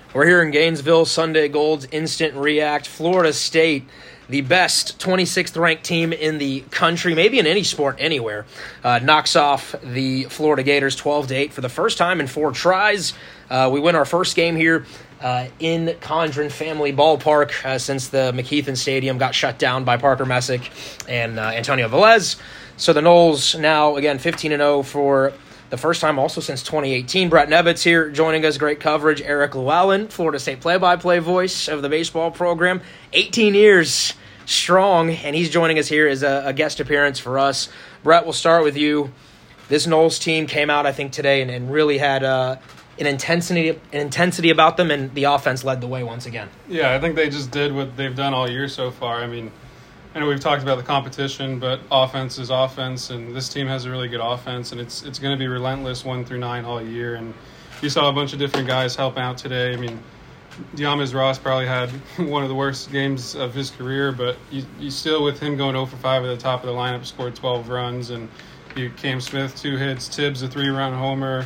We're here in Gainesville, Sunday Gold's Instant React. Florida State, the best 26th ranked team in the country, maybe in any sport anywhere, knocks off the Florida Gators 12-8 for the first time in 4 tries. We win our first game here in Condren Family Ballpark since the McKeithen Stadium got shut down by Parker Messick and Antonio Velez. So the Noles now, again, 15-0 for the first time also since 2018. Brett Nevitz here joining us. Great coverage. Eric Llewellyn, Florida State play-by-play voice of the baseball program. 18 years strong, and he's joining us here as a guest appearance for us. Brett, we'll start with you. This Noles team came out, I think, today and really had an intensity about them, and the offense led the way once again. Yeah, I think they just did what they've done all year so far. I mean, I know we've talked about the competition, but offense is offense, and this team has a really good offense, and it's going to be relentless 1 through 9 all year. And you saw a bunch of different guys help out today. I mean, Diamez Ross probably had one of the worst games of his career, but you still, with him going 0 for 5 at the top of the lineup, scored 12 runs. And Cam Smith, 2 hits, Tibbs, a 3-run homer,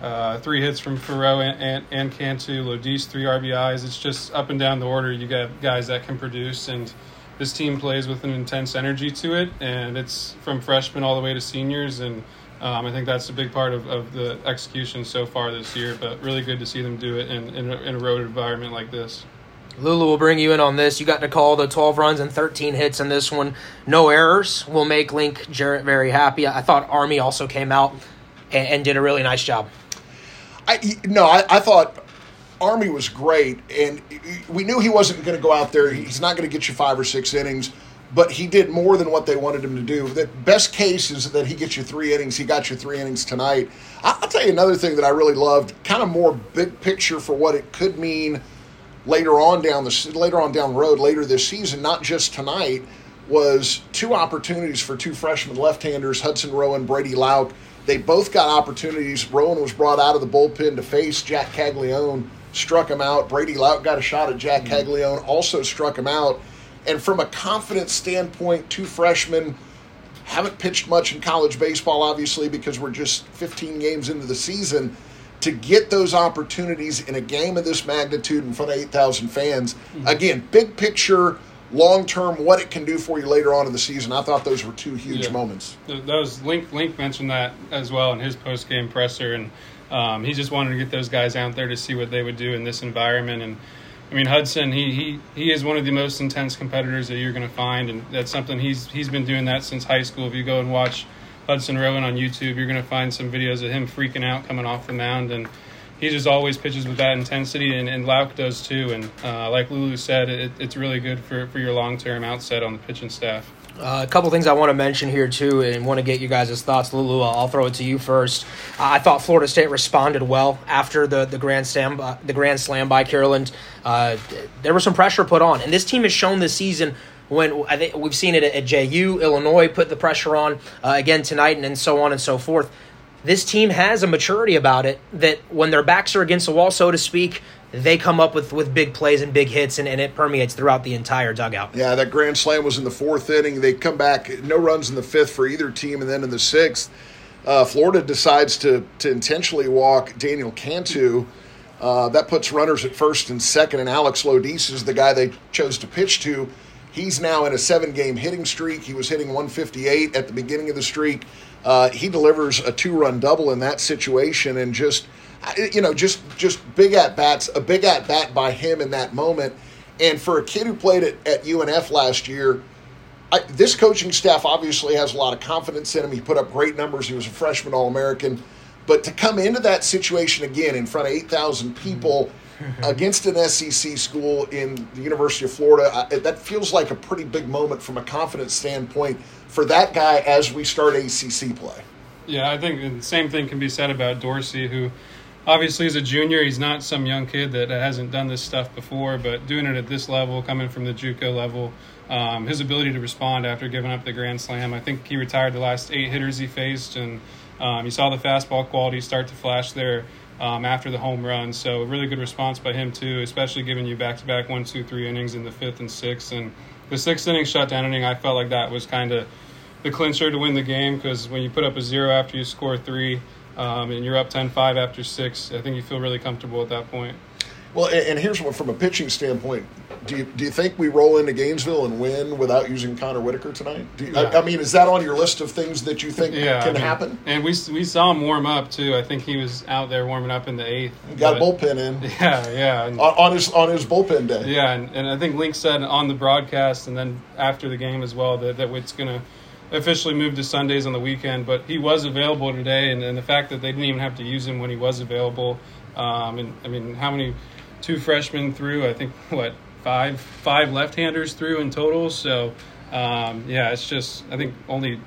3 hits from Farrow and Cantu, Lodis, 3 RBIs. It's just up and down the order. You got guys that can produce, and this team plays with an intense energy to it, and it's from freshmen all the way to seniors, and I think that's a big part of the execution so far this year, but really good to see them do it in a road environment like this. Lulu will bring you in on this. You got to call the 12 runs and 13 hits in this one. No errors will make Link Jarrett very happy. I thought Army also came out and did a really nice job. I thought Army was great, and we knew he wasn't going to go out there. He's not going to get you 5 or 6 innings, but he did more than what they wanted him to do. The best case is that he gets you 3 innings. He got you 3 innings tonight. I'll tell you another thing that I really loved, kind of more big picture for what it could mean later on down the road, later this season, not just tonight, was 2 opportunities for 2 freshman left-handers, Hudson Rowan, Brady Lauk. They both got opportunities. Rowan was brought out of the bullpen to face Jack Caglione, struck him out. Brady Lauk got a shot at Jack Caglione, also struck him out. And from a confidence standpoint, 2 freshmen haven't pitched much in college baseball, obviously, because we're just 15 games into the season. To get those opportunities in a game of this magnitude in front of 8,000 fans, again, big picture, long-term, what it can do for you later on in the season. I thought those were 2 huge moments. Those Link mentioned that as well in his post-game presser, and he just wanted to get those guys out there to see what they would do in this environment. And I mean, Hudson, he is one of the most intense competitors that you're going to find, and that's something he's been doing that since high school. If you go and watch Hudson Rowan on YouTube, you're going to find some videos of him freaking out coming off the mound, and he just always pitches with that intensity, and Lauk does too. And like Lulu said, it's really good for your long-term outset on the pitching staff. A couple things I want to mention here, too, and want to get you guys' thoughts. Lulu, I'll throw it to you first. I thought Florida State responded well after the Grand Slam by Carolyn. There was some pressure put on, and this team has shown this season when I think we've seen it at JU, Illinois put the pressure on again tonight, and so on and so forth. This team has a maturity about it that when their backs are against the wall, so to speak, they come up with big plays and big hits, and it permeates throughout the entire dugout. Yeah, that grand slam was in the 4th inning. They come back, no runs in the 5th for either team, and then in the 6th, Florida decides to intentionally walk Daniel Cantu. That puts runners at 1st and 2nd, and Alex Lodis is the guy they chose to pitch to. He's now in a 7-game hitting streak. He was hitting 158 at the beginning of the streak. He delivers a 2-run double in that situation, and just big at-bats, a big at-bat by him in that moment. And for a kid who played at UNF last year, this coaching staff obviously has a lot of confidence in him. He put up great numbers. He was a freshman All-American. But to come into that situation again in front of 8,000 people against an SEC school in the University of Florida, that feels like a pretty big moment from a confidence standpoint for that guy as we start ACC play. Yeah, I think the same thing can be said about Dorsey, who obviously is a junior. He's not some young kid that hasn't done this stuff before, but doing it at this level, coming from the JUCO level, his ability to respond after giving up the Grand Slam. I think he retired the last 8 hitters he faced, and you saw the fastball quality start to flash there after the home run. So a really good response by him too, especially giving you back-to-back 1, 2, 3 innings in the 5th and 6th. And the 6th inning shutdown inning, I felt like that was kind of the clincher to win the game, because when you put up a 0 after you score 3 and you're up 10-5 after 6, I think you feel really comfortable at that point. Well, and here's one from a pitching standpoint. Do you think we roll into Gainesville and win without using Connor Whitaker tonight? I mean, is that on your list of things that you think can happen? And we saw him warm up too. I think he was out there warming up in the 8th. He got a bullpen in. Yeah. On his bullpen day. Yeah, and I think Link said on the broadcast and then after the game as well that it's going to officially move to Sundays on the weekend. But he was available today, and the fact that they didn't even have to use him when he was available. And I mean, how many? 2 freshmen through, I think, five left-handers through in total. So, it's just, I think only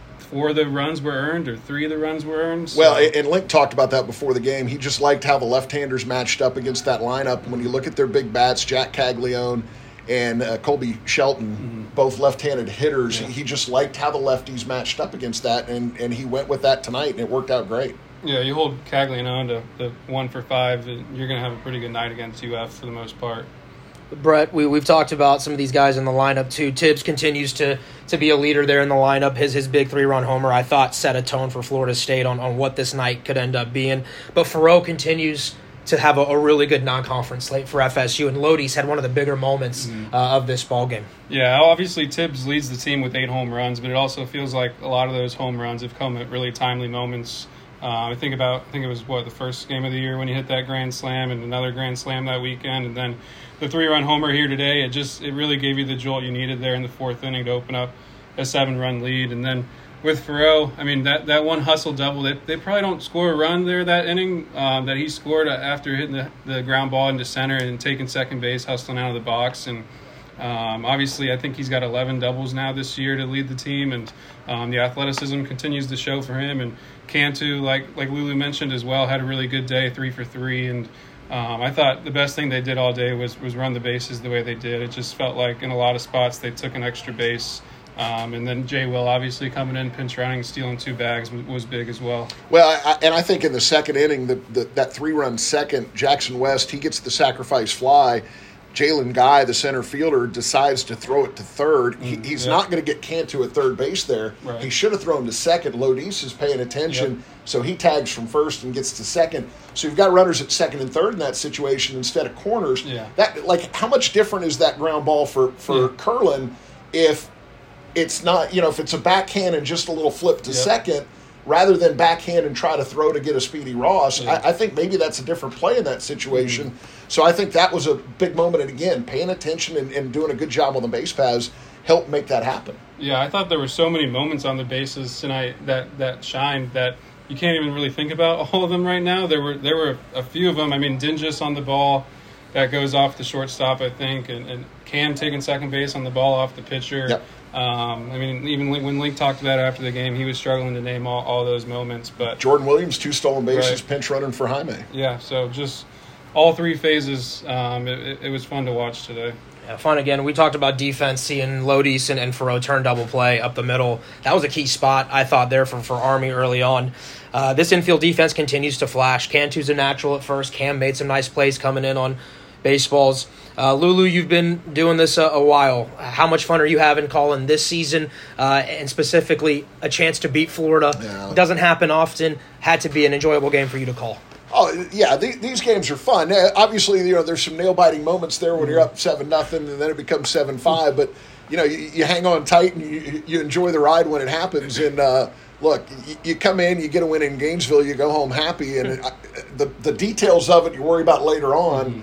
4 of the runs were earned or 3 of the runs were earned. So. Well, and Link talked about that before the game. He just liked how the left-handers matched up against that lineup. When you look at their big bats, Jack Caglione and Colby Shelton, both left-handed hitters, he just liked how the lefties matched up against that, and he went with that tonight, and it worked out great. Yeah, you hold Caglione to the 1 for 5, and you're going to have a pretty good night against UF for the most part. Brett, we've talked about some of these guys in the lineup too. Tibbs continues to be a leader there in the lineup. His big 3-run homer, I thought, set a tone for Florida State on what this night could end up being. But Faroux continues to have a really good non-conference slate for FSU, and Lodi's had one of the bigger moments of this ballgame. Yeah, obviously Tibbs leads the team with 8 home runs, but it also feels like a lot of those home runs have come at really timely moments. I think it was the first game of the year when he hit that grand slam and another grand slam that weekend, and then the 3-run homer here today. It really gave you the jolt you needed there in the 4th inning to open up a 7-run lead. And then with Faroux, I mean that one hustle double, they probably don't score a run there that inning that he scored after hitting the ground ball into center and taking second base, hustling out of the box. And obviously, I think he's got 11 doubles now this year to lead the team, and the athleticism continues to show for him. And Cantu, like Lulu mentioned as well, had a really good day, 3 for 3. And I thought the best thing they did all day was run the bases the way they did. It just felt like in a lot of spots they took an extra base. And then Jay Will obviously coming in, pinch running, stealing 2 bags was big as well. Well, I think in the second inning, that 3-run second, Jackson West, he gets the sacrifice fly. Jalen Guy, the center fielder, decides to throw it to third. He's not going to get Cantu at third base there. Right. He should have thrown to second. Lodis is paying attention, so he tags from first and gets to second. So you've got runners at second and third in that situation instead of corners. Yeah. How much different is that ground ball for Curlin if it's not, if it's a backhand and just a little flip to second, rather than backhand and try to throw to get a Speedy Ross? I think maybe that's a different play in that situation. So I think that was a big moment. And again, paying attention and doing a good job on the base paths helped make that happen. Yeah, I thought there were so many moments on the bases tonight that shined that you can't even really think about all of them right now. There were a few of them. I mean, Dingus on the ball that goes off the shortstop, I think, and Cam taking second base on the ball off the pitcher. Yep. I mean, even when Link talked about it after the game, he was struggling to name all those moments. But Jordan Williams, 2 stolen bases, pinch running for Jaime. Yeah, so just all 3 phases. It was fun to watch today. Yeah, fun again. We talked about defense, seeing Lodis and Faroux turn double play up the middle. That was a key spot, I thought, there for Army early on. This infield defense continues to flash. Cantu's a natural at first. Cam made some nice plays coming in on baseballs. Lulu, you've been doing this a while. How much fun are you having calling this season, and specifically a chance to beat Florida? Yeah. Doesn't happen often. Had to be an enjoyable game for you to call. Oh, yeah, these games are fun. Obviously, there's some nail-biting moments there when you're up 7-0 and then it becomes 7-5. But, you hang on tight and you enjoy the ride when it happens. And, look, you come in, you get a win in Gainesville, you go home happy. And the details of it you worry about later on.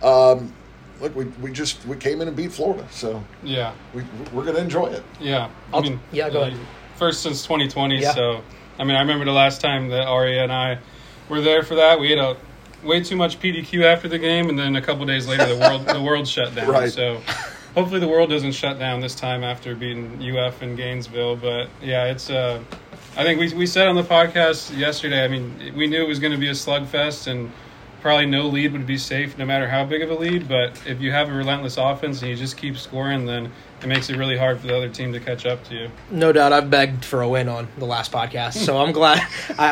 Look, we came in and beat Florida, so yeah, we're going to enjoy it. Yeah, go ahead. First since 2020, so I remember the last time that Aria and I were there for that. We had way too much PDQ after the game, and then a couple days later, the world shut down. Right. So hopefully the world doesn't shut down this time after beating UF in Gainesville. But yeah, it's I think we said on the podcast yesterday. I mean, we knew it was going to be a slugfest, and probably no lead would be safe no matter how big of a lead, but if you have a relentless offense and you just keep scoring, then it makes it really hard for the other team to catch up to you. No doubt. I've begged for a win on the last podcast, so I'm glad.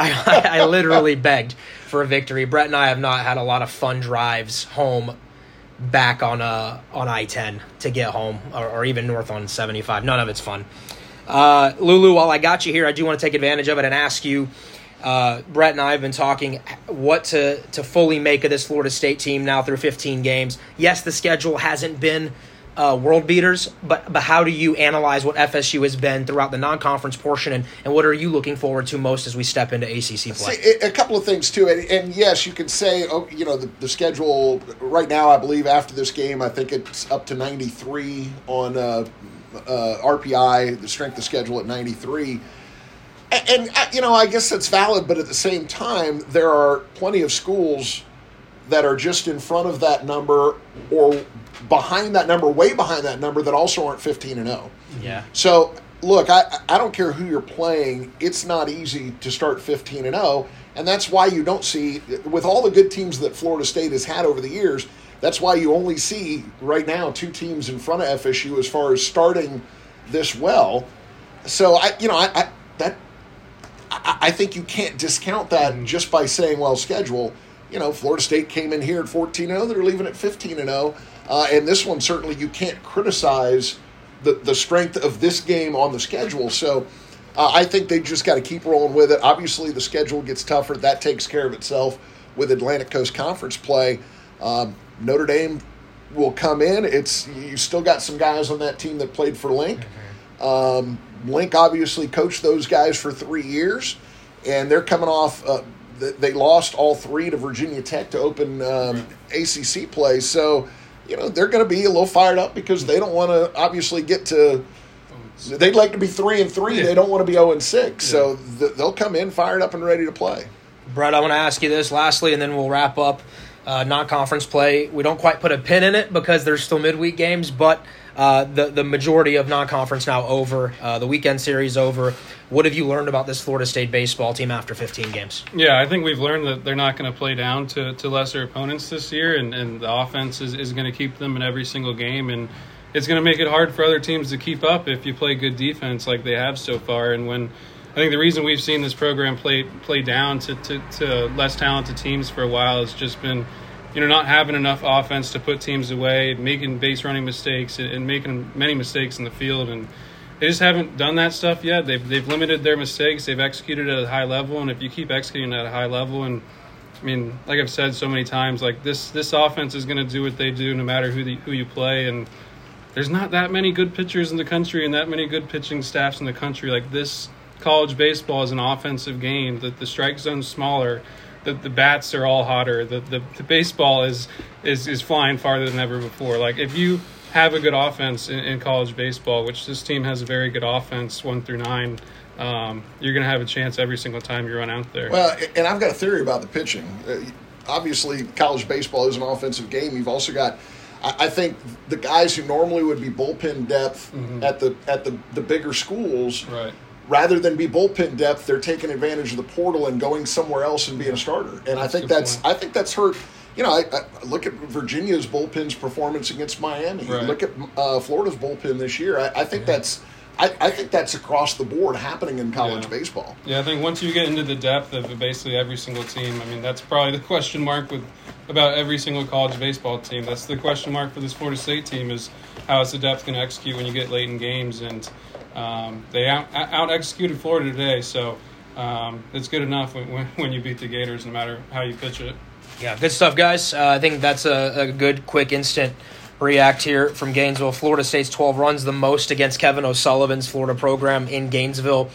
I literally begged for a victory. Brett and I have not had a lot of fun drives home back on I-10 to get home, or even north on 75. None of it's fun. Lulu, while I got you here, I do want to take advantage of it and ask you, Brett and I have been talking what to fully make of this Florida State team now through 15 games. Yes, the schedule hasn't been world beaters, but how do you analyze what FSU has been throughout the non-conference portion, and what are you looking forward to most as we step into ACC play? A couple of things, too. And yes, you could say, the schedule right now, I believe after this game, I think it's up to 93 on RPI, the strength of schedule at 93. And I guess that's valid, but at the same time, there are plenty of schools that are just in front of that number or behind that number, way behind that number, that also aren't 15-0. Yeah. So, look, I don't care who you're playing. It's not easy to start 15-0, and that's why you don't see, with all the good teams that Florida State has had over the years, that's why you only see right now 2 teams in front of FSU as far as starting this well. So, I think you can't discount that just by saying, well, schedule. Florida State came in here at 14-0. They're leaving at 15-0. And this one, certainly, you can't criticize the strength of this game on the schedule. So I think they just got to keep rolling with it. Obviously, the schedule gets tougher. That takes care of itself with Atlantic Coast Conference play. Notre Dame will come in. You still got some guys on that team that played for Link. Link obviously coached those guys for 3 years, and they're coming off they lost all 3 to Virginia Tech to open ACC play. So, they're going to be a little fired up because they don't want to obviously get to – they'd like to be 3-3. Yeah. They don't want to be 0-6. Yeah. So they'll come in fired up and ready to play. Brett, I want to ask you this lastly, and then we'll wrap up non-conference play. We don't quite put a pin in it because there's still midweek games, but the majority of non-conference now over, the weekend series over. What have you learned about this Florida State baseball team after 15 games? Yeah, I think we've learned that they're not going to play down to lesser opponents this year, and the offense is going to keep them in every single game, and it's going to make it hard for other teams to keep up if you play good defense like they have so far. And when I think the reason we've seen this program play down to less talented teams for a while has just been not having enough offense to put teams away, making base running mistakes, and making many mistakes in the field. And they just haven't done that stuff yet. They've limited their mistakes. They've executed at a high level, and if you keep executing at a high level, and I mean, like I've said so many times, like this offense is going to do what they do no matter who you play. And there's not that many good pitchers in the country and that many good pitching staffs in the country. Like, this college baseball is an offensive game. The strike zone's smaller. The bats are all hotter. The baseball is flying farther than ever before. Like, if you have a good offense in college baseball, which this team has a very good offense 1 through 9, you're going to have a chance every single time you run out there. Well, and I've got a theory about the pitching. Obviously, college baseball is an offensive game. You've also got, I think, the guys who normally would be bullpen depth at the bigger schools. Right. Rather than be bullpen depth, they're taking advantage of the portal and going somewhere else and being a starter. And I think that's hurt. I look at Virginia's bullpen's performance against Miami. Right. Look at Florida's bullpen this year. I think that's across the board happening in college baseball. Yeah, I think once you get into the depth of basically every single team, I mean, that's probably the question mark about every single college baseball team. That's the question mark for this Florida State team, is how is the depth going to execute when you get late in games. And they out-executed Florida today, so it's good enough when you beat the Gators, no matter how you pitch it. Yeah, good stuff, guys. I think that's a good, quick, instant react here from Gainesville. Florida State's 12 runs, the most against Kevin O'Sullivan's Florida program in Gainesville.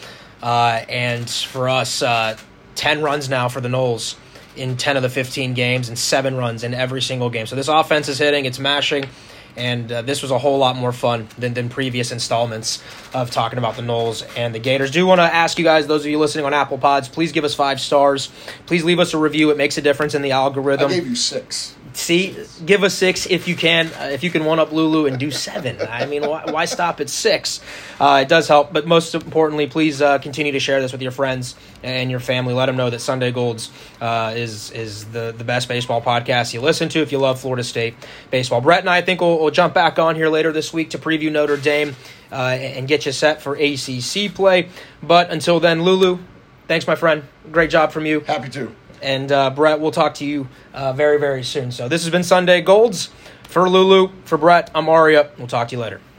And for us, 10 runs now for the Noles in 10 of the 15 games and 7 runs in every single game. So this offense is hitting, it's mashing. And this was a whole lot more fun than previous installments of talking about the Noles and the Gators. Do want to ask you guys, those of you listening on Apple Pods, please give us 5 stars. Please leave us a review. It makes a difference in the algorithm. I gave you 6. See, give us 6 if you can. If you can one-up Lulu and do 7. I mean, why stop at 6? It does help. But most importantly, please continue to share this with your friends and your family. Let them know that Sunday Golds is the best baseball podcast you listen to if you love Florida State baseball. Brett and I think we'll jump back on here later this week to preview Notre Dame and get you set for ACC play. But until then, Lulu, thanks, my friend. Great job from you. Happy to. And Brett, we'll talk to you very, very soon. So this has been Sunday Golds. For Lulu, for Brett, I'm Aria. We'll talk to you later.